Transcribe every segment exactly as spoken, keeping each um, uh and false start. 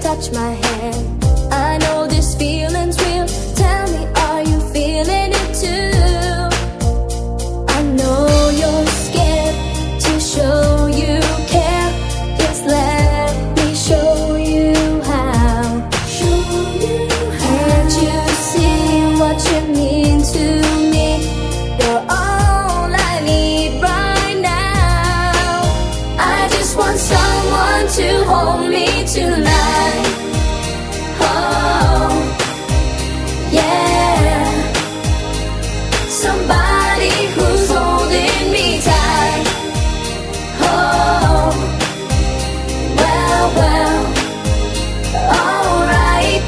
touch my hand. I know this feeling's real. Tell me, are you feeling it too? I know you're scared to show you care. Just let me show you how. Show you how. Can't you see what you mean to me? You're all I need right now. I just want someone to hold me tonight. Oh, yeah. Somebody who's holding me tight. Oh, well, well, alright.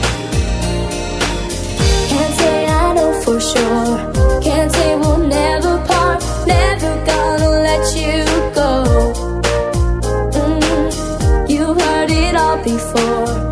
Can't say I know for sure. Can't say we'll never part. Never gonna let you go. Mm, you heard it all before.